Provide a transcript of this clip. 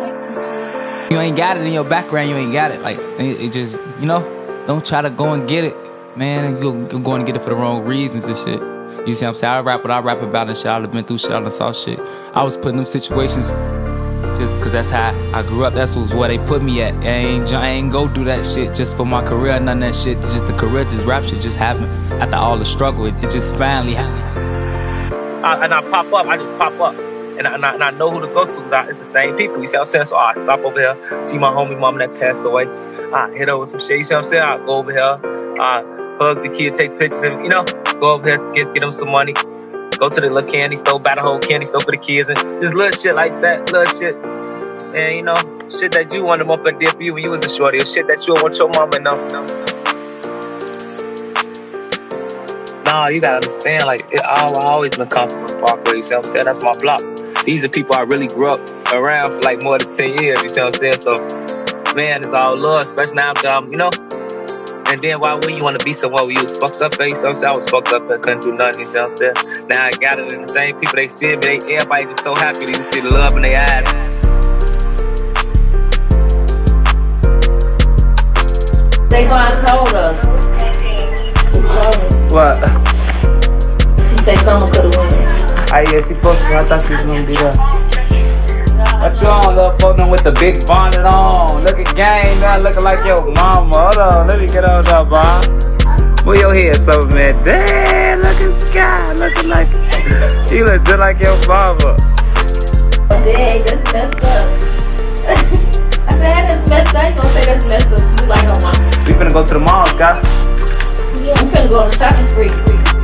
You ain't got it in your background, you ain't got it. Like, it just, you know, don't try to go and get it, man. You're going to get it for the wrong reasons and shit. You see what I'm saying? I rap what I rap about and shit. I've been through shit, I done saw shit. I was put in them situations just because that's how I grew up. That's where they put me at. I ain't go do that shit just for my career, none of that shit. Just the career, just rap shit just happened. After all the struggle, it just finally happened. And I pop up, I just pop up. And I know who to go to. It's the same people. You see what I'm saying? So I stop over here, see my homie mom that passed away. I hit her with some shit. You see what I'm saying? I go over here, I hug the kid, take pictures, and, you know, go over here, get them some money. Go to the little candy store, buy the whole candy store for the kids, and just little shit like that, little shit. And, you know, shit that you wanted up and did for you when you was a shorty, or shit that you want your mama to know. Nah, you gotta understand, like, I always been comfortable in Parkway, you see what I'm saying? That's my block. These are people I really grew up around for like more than 10 years, you see what I'm saying? So, man, it's all love, especially now I'm, you know? And then why would you want to be somewhere where you was fucked up, you see what I'm saying? I was fucked up and couldn't do nothing, you see what I'm saying? Now I got it, and the same people, they see me, everybody just so happy to see the love in their eyes. Davon told us. What? She said someone could have won. Yeah, she supposed to. I thought she was gonna be there. What you on, little fucking with the big bonnet on? Look at gang, man, looking like your mama. Hold on, let me get on up, bro. Move your head so, man. Damn, look at Sky, looking like you look just like your mama. Dang, that's messed up. I said, hey, that's messed up. I ain't gonna say that's messed up. She was like her mama. We finna go to the mall, Sky. Yeah, we finna go on a shopping spree.